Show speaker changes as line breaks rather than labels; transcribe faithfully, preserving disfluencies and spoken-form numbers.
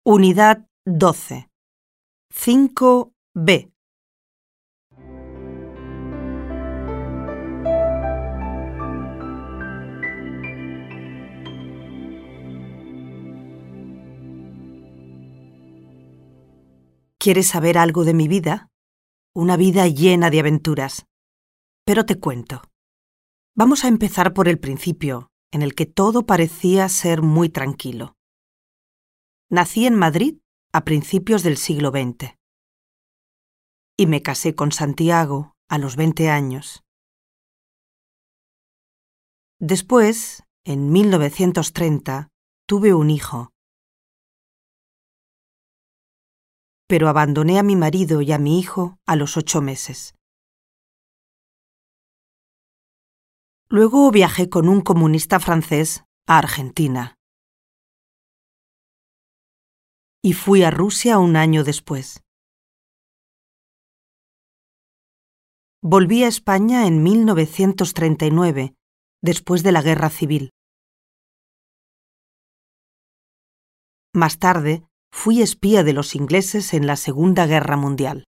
Unidad doce. cinco B. ¿Quieres saber algo de mi vida? Una vida llena de aventuras. Pero te cuento. Vamos a empezar por el principio, en el que todo parecía ser muy tranquilo. Nací en Madrid a principios del siglo veinte. Y me casé con Santiago a los veinte años. Después, en mil novecientos treinta, tuve un hijo. Pero abandoné a mi marido y a mi hijo a los ocho meses. Luego viajé con un comunista francés a Argentina. Y fui a Rusia un año después. Volví a España en mil novecientos treinta y nueve, después de la Guerra Civil. Más tarde, fui espía de los ingleses en la Segunda Guerra Mundial.